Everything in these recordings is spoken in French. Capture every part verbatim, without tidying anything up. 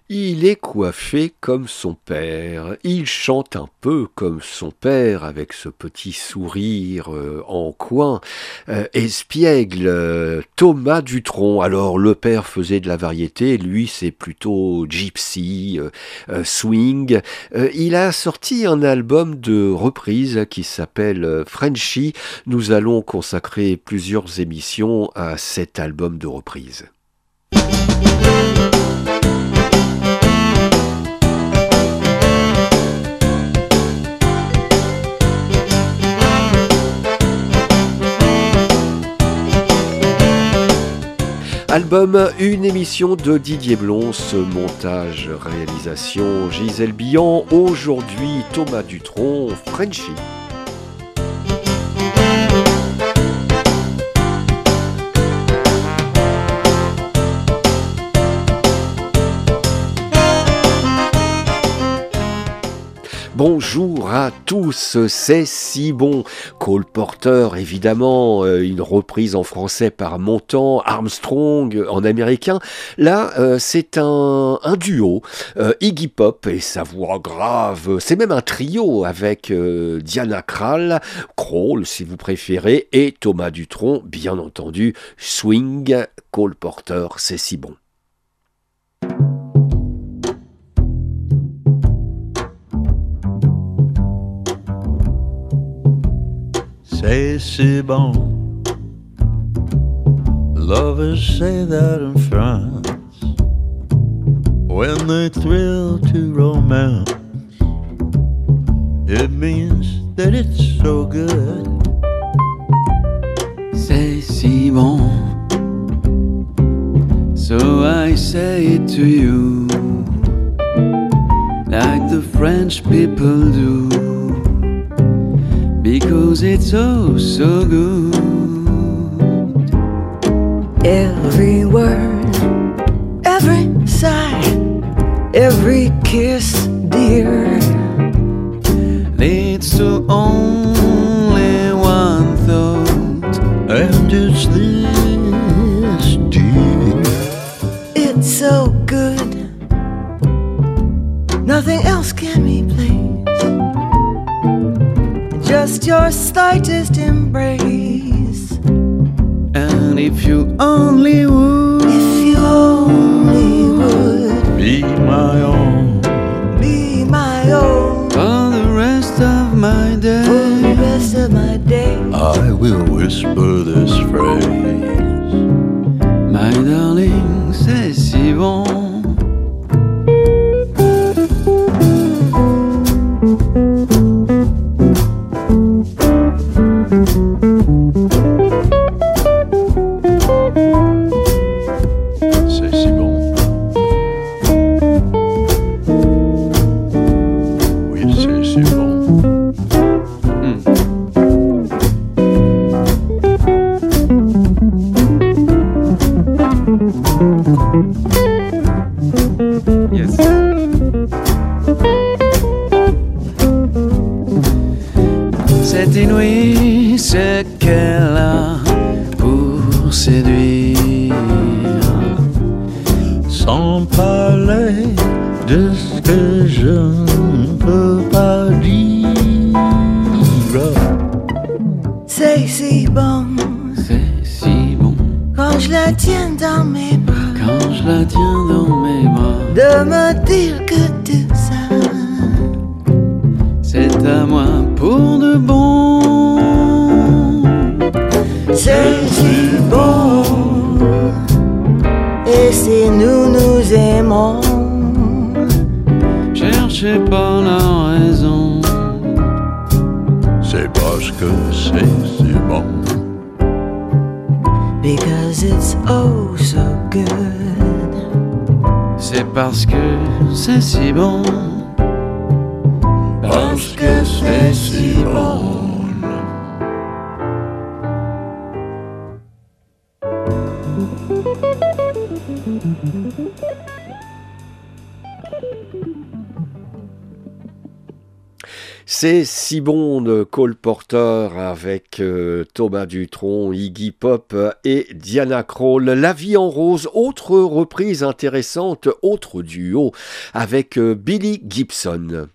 Il est coiffé comme son père, il chante un peu comme son père avec ce petit sourire euh, en coin, euh, espiègle, euh, Thomas Dutronc. Alors le père faisait de la variété, lui c'est plutôt gypsy, euh, euh, swing. Euh, il a sorti un album de reprise qui s'appelle euh, Frenchy. Nous allons consacrer plusieurs émissions à cet album de reprise. Album, une émission de Didier Blonce, montage, réalisation Gisèle Billon, aujourd'hui Thomas Dutronc, Frenchy. Bonjour à tous, c'est si bon. Cole Porter, évidemment, euh, une reprise en français par Montand, Armstrong en américain. Là, euh, c'est un, un duo, euh, Iggy Pop et sa voix grave. C'est même un trio avec euh, Diana Krall, Kroll si vous préférez, et Thomas Dutronc, bien entendu, swing, Cole Porter, c'est si bon. C'est si bon. Lovers say that in France when they thrill to romance. It means that it's so good. C'est si bon. So I say it to you, like the French people do. Because it's oh so good. Every word, every sigh, every kiss, dear, leads to only one thought, and it's this, dear. It's so good, nothing else can replace. Just your slightest embrace. And if you only would, if you only would, be my own, be my own, for the rest of my day, for the rest of my day, I will whisper this phrase. My darling, c'est si bon. C'est si bon, parce que c'est si bon. C'est si bon de Cole Porter avec euh, Thomas Dutronc, Iggy Pop et Diana Krall. La vie en rose, autre reprise intéressante, autre duo avec euh, Billy Gibson.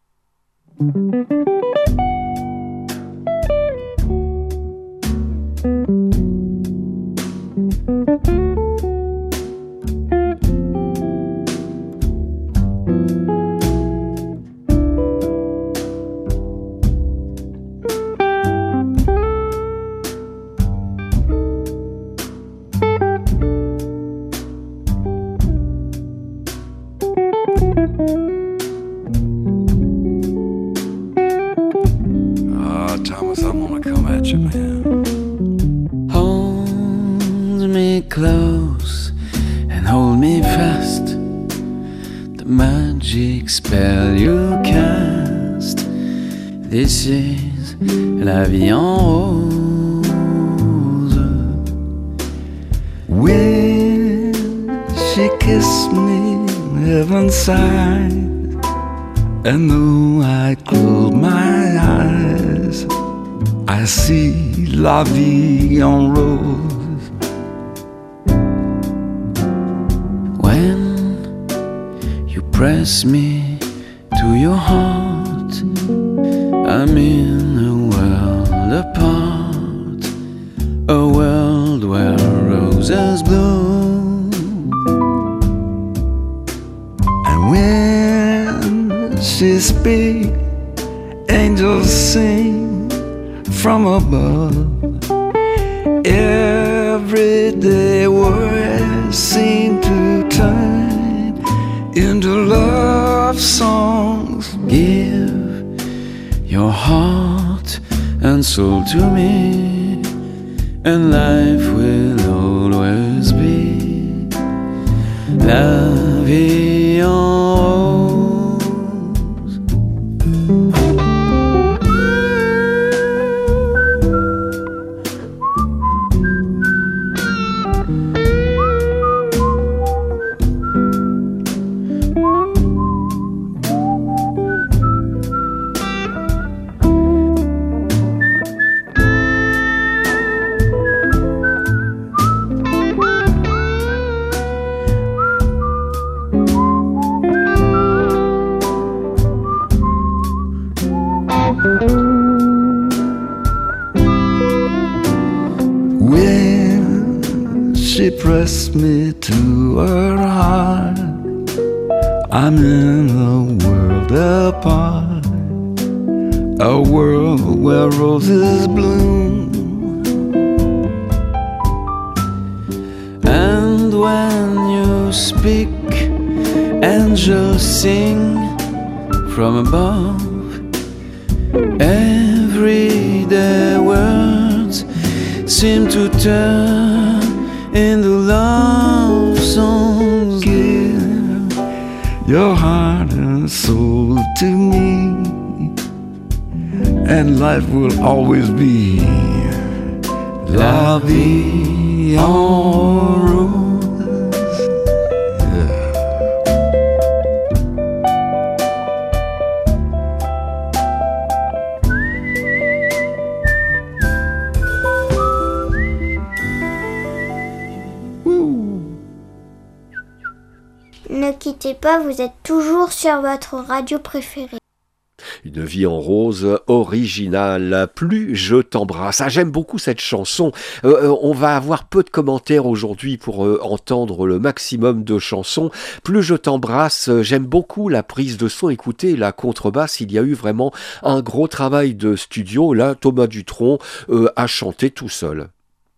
Close and hold me fast. The magic spell you cast. This is la vie en rose. When she kissed me, heaven sighed, and though I close my eyes, I see la vie en rose. Press me to your heart. I'm in a world apart, a world where roses bloom. And when she speaks, angels sing from above. Everyday words seem to turn into love songs. Give your heart and soul to me, and life will always be la vie en rose. Press me to her heart. I'm in a world apart, a world where roses bloom. And when you speak, angels sing from above. Everyday words seem to turn in the love songs. Give your heart and soul to me, and life will always be la vie en rose. Yeah. Ne quittez pas, vous êtes toujours sur votre radio préférée. Une vie en rose originale, plus je t'embrasse. Ah, j'aime beaucoup cette chanson. Euh, on va avoir peu de commentaires aujourd'hui pour euh, entendre le maximum de chansons. Plus je t'embrasse, j'aime beaucoup la prise de son. Écoutez, la contrebasse, il y a eu vraiment un gros travail de studio. Là, Thomas Dutronc euh, a chanté tout seul.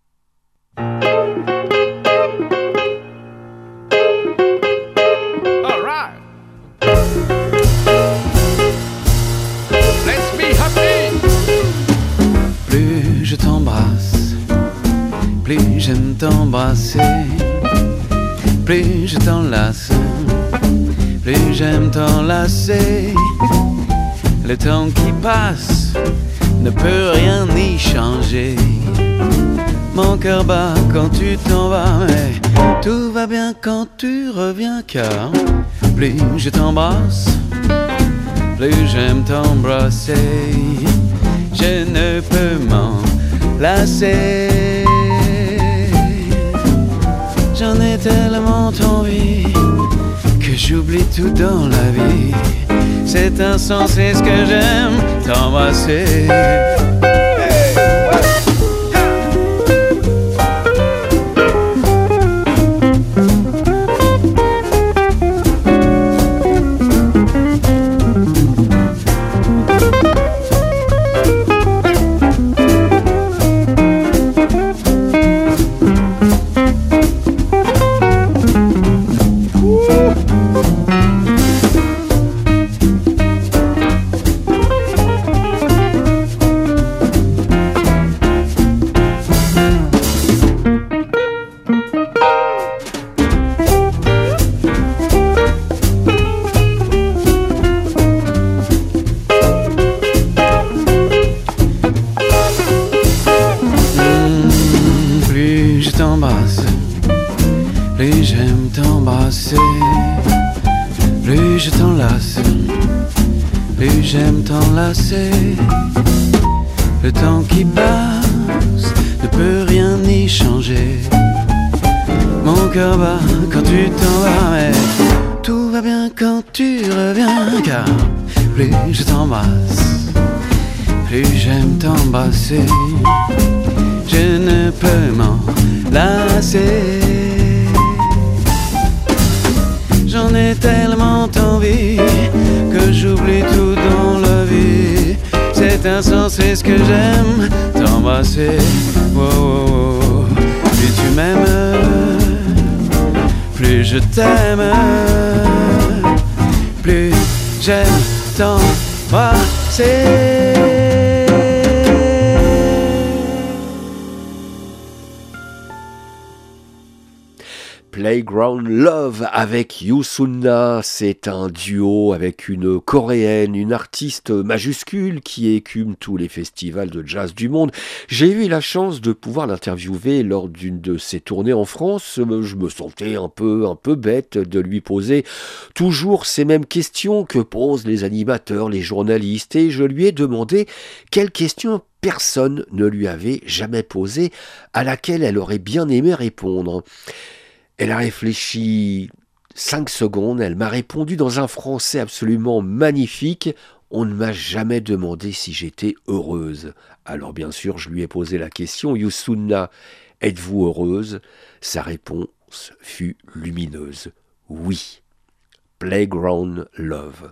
Plus je t'embrasse, plus j'aime t'embrasser. Plus je t'enlace, plus j'aime t'enlacer. Le temps qui passe ne peut rien y changer. Mon cœur bat quand tu t'en vas, mais tout va bien quand tu reviens, car plus je t'embrasse, plus j'aime t'embrasser. Je ne peux m'en lasser. J'en ai tellement envie que j'oublie tout dans la vie. C'est insensé ce que j'aime t'embrasser. Plus j'aime t'embrasser, plus je t'enlace, plus j'aime t'enlacer. Le temps qui passe ne peut rien y changer. Mon cœur bat quand tu t'en vas, mais tout va bien quand tu reviens. Car plus je t'embrasse, plus j'aime t'embrasser. Je ne peux m'en lasser. J'en ai tellement envie que j'oublie tout dans la vie. C'est insensé ce que j'aime t'embrasser. Oh, oh, oh. Plus tu m'aimes, plus je t'aime, plus j'aime t'embrasser. Playground Love avec Youssouna, c'est un duo avec une coréenne, une artiste majuscule qui écume tous les festivals de jazz du monde. J'ai eu la chance de pouvoir l'interviewer lors d'une de ses tournées en France. Je me sentais un peu, un peu bête de lui poser toujours ces mêmes questions que posent les animateurs, les journalistes, et je lui ai demandé quelles questions personne ne lui avait jamais posées, à laquelle elle aurait bien aimé répondre. Elle a réfléchi cinq secondes, elle m'a répondu dans un français absolument magnifique. On ne m'a jamais demandé si j'étais heureuse. Alors bien sûr, je lui ai posé la question, Youssouna, êtes-vous heureuse? Sa réponse fut lumineuse. Oui. Playground Love.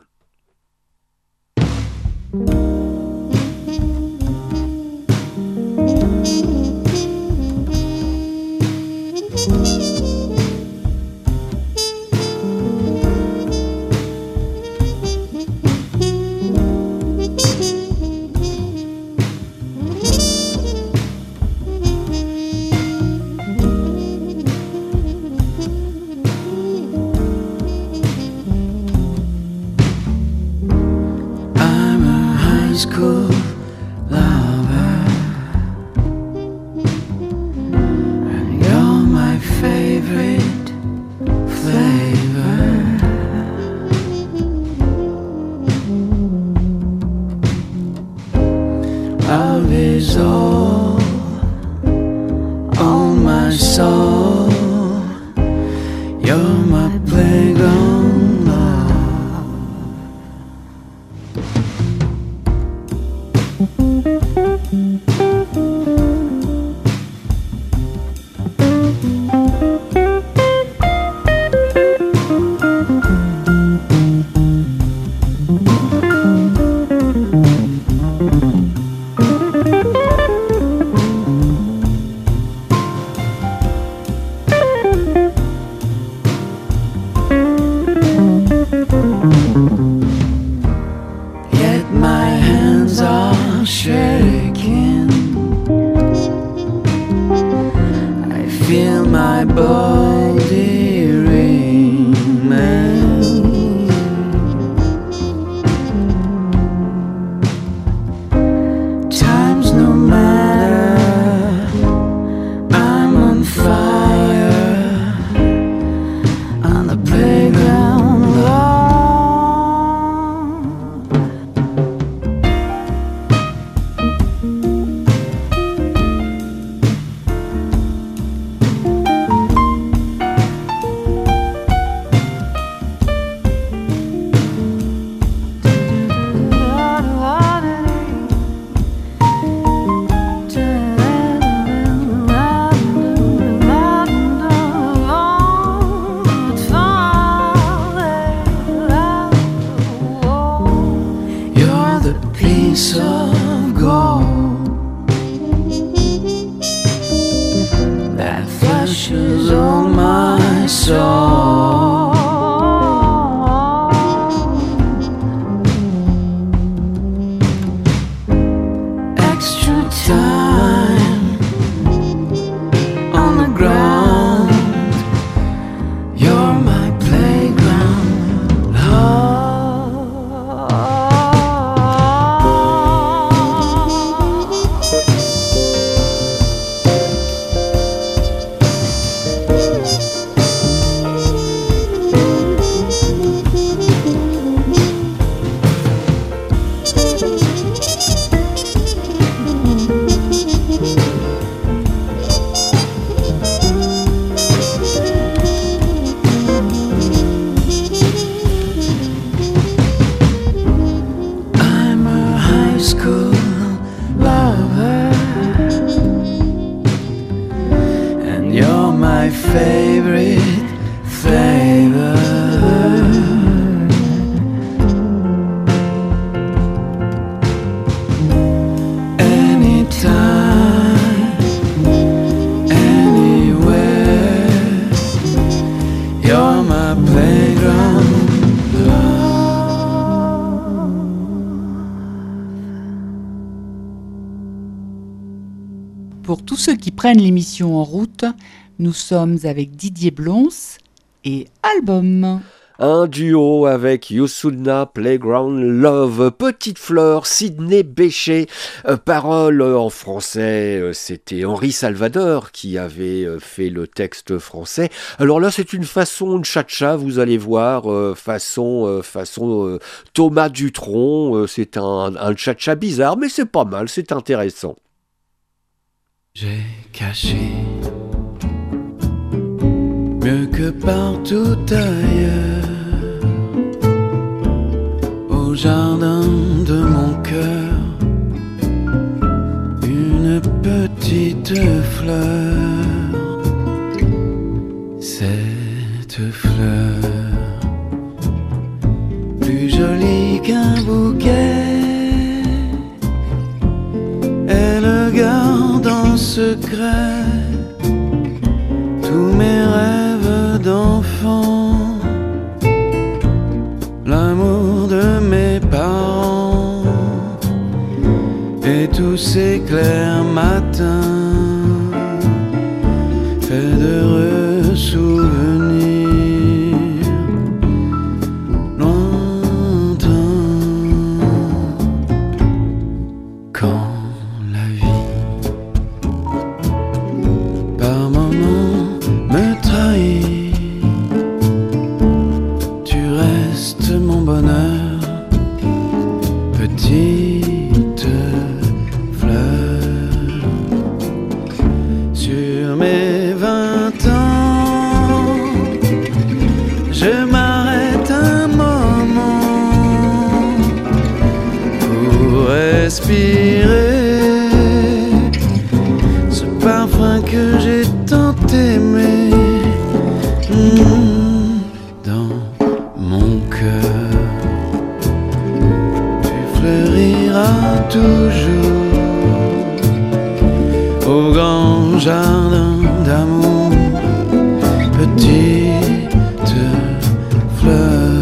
I'm a tous ceux qui prennent l'émission en route, nous sommes avec Didier Blons et Album. Un duo avec Youssouna, Playground Love, Petite Fleur, Sidney Bechet. Euh, paroles en français, euh, c'était Henri Salvador qui avait euh, fait le texte français. Alors là, c'est une façon de cha-cha, vous allez voir, euh, façon, euh, façon euh, Thomas Dutronc. Euh, c'est un, un cha-cha bizarre, mais c'est pas mal, c'est intéressant. J'ai caché mieux que partout ailleurs, au jardin de mon cœur, une petite fleur. Cette fleur, plus jolie qu'un bouquet, elle garde en secret tous mes rêves d'enfant, l'amour de mes parents et tous ces clairs matins faits d'heureux souvenirs lointains. Quand la vie par moments me trahit, tu restes mon bonheur, petite fleur. Sur mes vingt ans, je m'arrête un moment pour respirer ce parfum que j'ai tant aimé. Mmh, dans mon cœur, tu fleuriras toujours au grand jardin d'amour, petite fleur.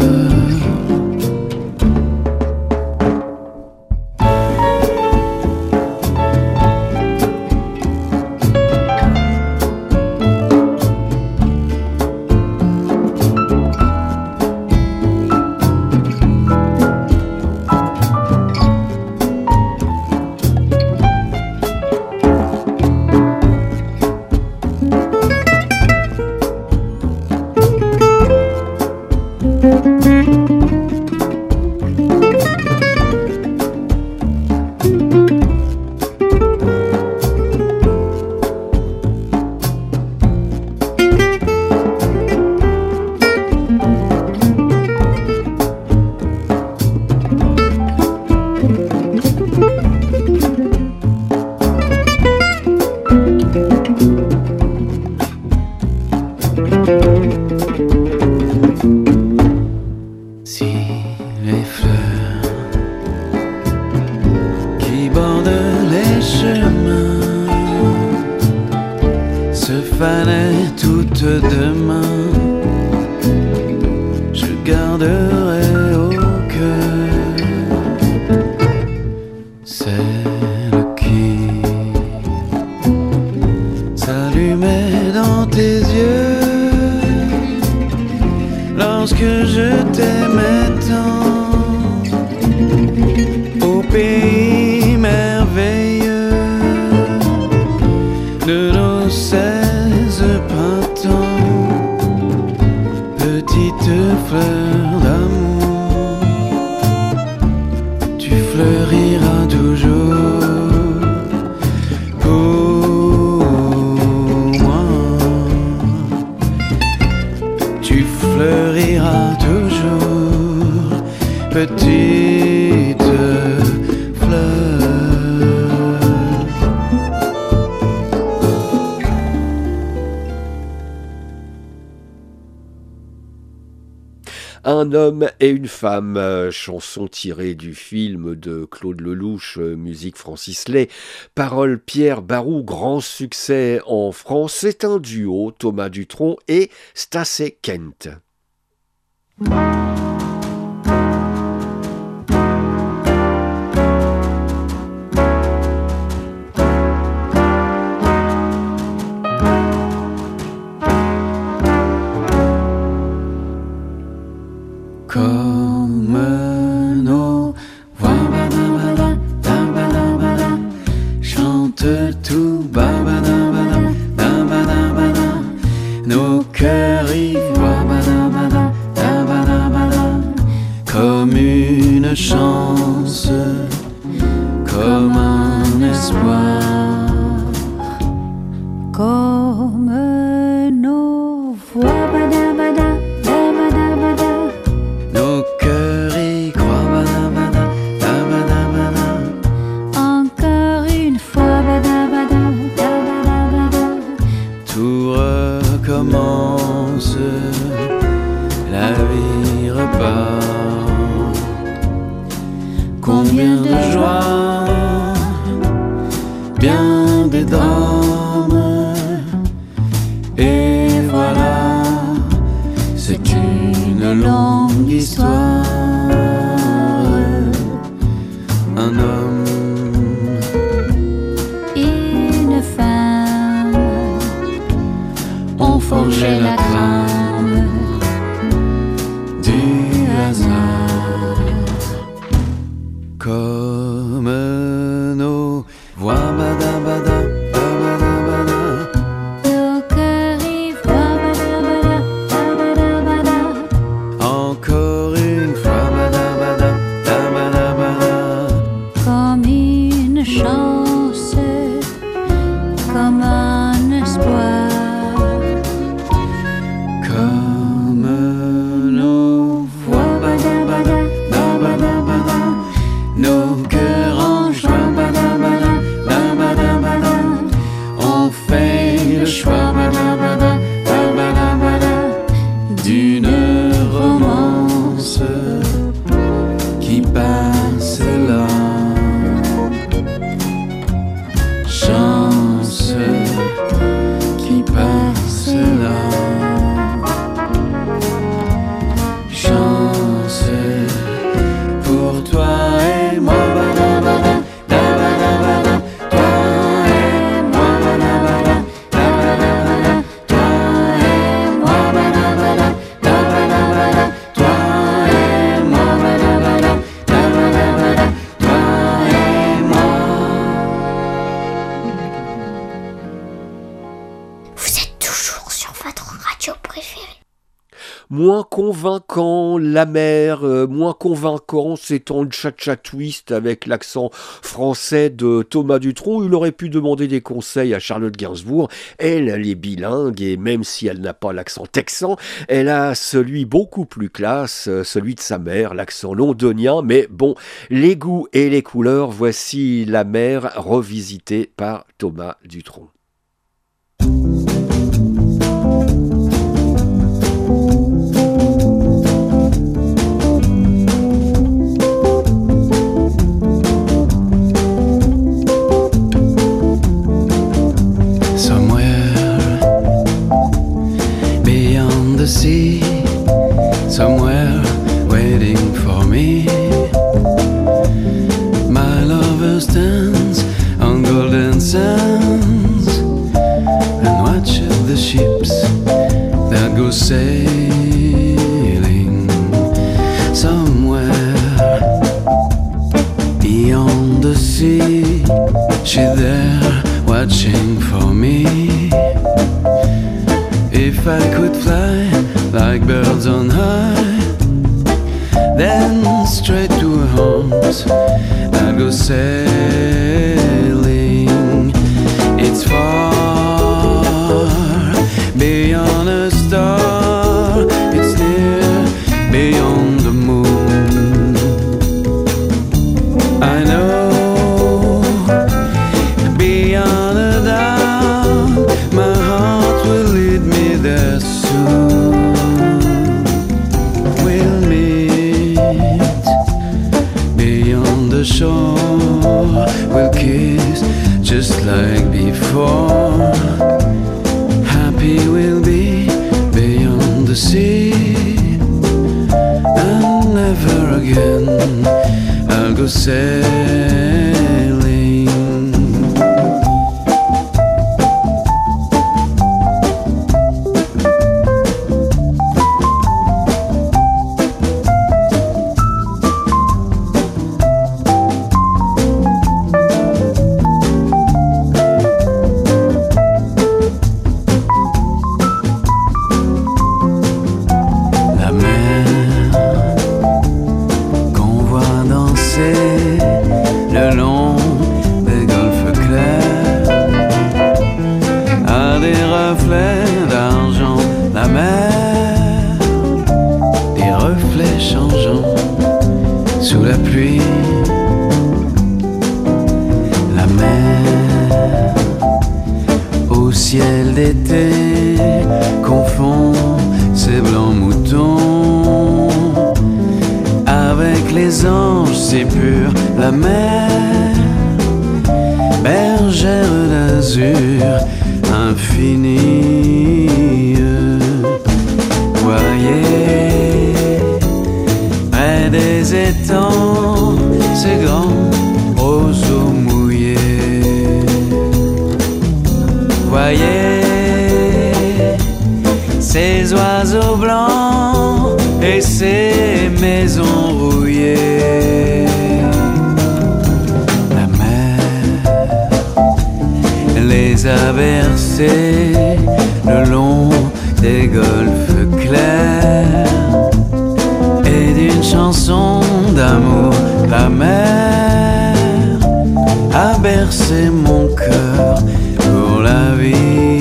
Un homme et une femme, euh, chanson tirée du film de Claude Lelouch, euh, musique Francis Lay, paroles Pierre Barou, grand succès en France. C'est un duo, Thomas Dutronc et Stacey Kent. comme nos voix, badabada, dabadabada, chante tout, babadabada, dabadabada, nos cœurs ivoires, badabada, dabadabada, comme une chance, comme un espoir. Comme nos voix, badabada, dabadabada, Nos cœurs y croient, badabada, dabadabada, encore une fois, badabada, dabadabada, tout recommence, la vie repart. Combien de joie, bien des drames, et voilà, c'est une longue histoire. Un homme, une femme ont forgé la trame du hasard. Comme nos voix, badabada, babadabada, nos cœurs ivoires, badabada, dabadabada, encore une fois, badabada, dabadabada, comme une chance, comme un espoir. comme nos voix, badabada, babadabada, nos cœurs en joie, badabada, babadabada, on fait le choix, badabada, babadabada, d'une romance qui passe là. Chance qui passe là. Chance pour toi et moi, badabada, dabadabada, toi et moi, badabada, dabadabada, toi et moi, badabada, dabadabada, toi et moi, badabada, dabadabada, toi et moi. Vous êtes toujours sur votre radio préférée. Moins convaincant, la mer, euh, moins convaincant, c'est en cha-cha twist avec l'accent français de Thomas Dutronc. Il aurait pu demander des conseils à Charlotte Gainsbourg. Elle, elle est bilingue et même si elle n'a pas l'accent texan, elle a celui beaucoup plus classe, euh, celui de sa mère, l'accent londonien. Mais bon, les goûts et les couleurs, voici la mer revisitée par Thomas Dutronc. Somewhere beyond the sea, somewhere waiting for me, my lover stands on golden sands and watches the ships that go sailing. Somewhere beyond the sea, she's there watching for me. If I could fly like birds on high, then straight to her arms I'd go sailing. It's far beyond a star, it's near beyond the moon. I know beyond a doubt my heart will lead me there soon. We'll meet beyond the shore, we'll kiss just like before. Happy we'll be beyond the sea, and never again I'll go sailing. la pluie, la mer, au ciel d'été, confond ces blancs moutons avec les anges si purs, la mer, bergère d'azur infinie. Voyez, près des étangs, ces grands roseaux mouillés. Voyez, ces oiseaux blancs et ces maisons rouillées. La mer les a bercés le long des golfes clairs et d'une chanson d'amour. La mer a bercé mon cœur pour la vie.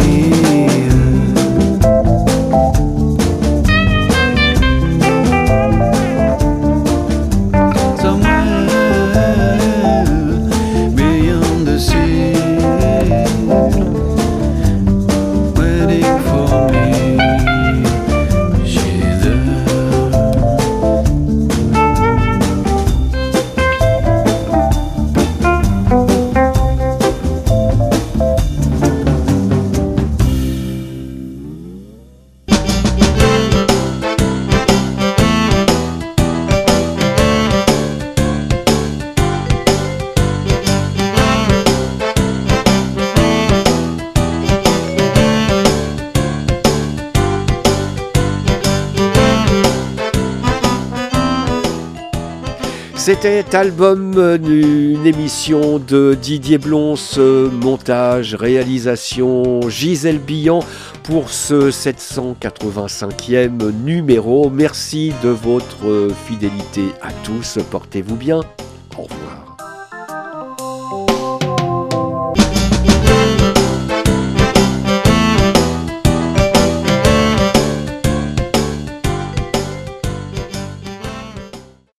C'était Album, une émission de Didier Blons, montage, réalisation, Gisèle Billan pour ce sept cent quatre-vingt-cinquième numéro. Merci de votre fidélité à tous, portez-vous bien.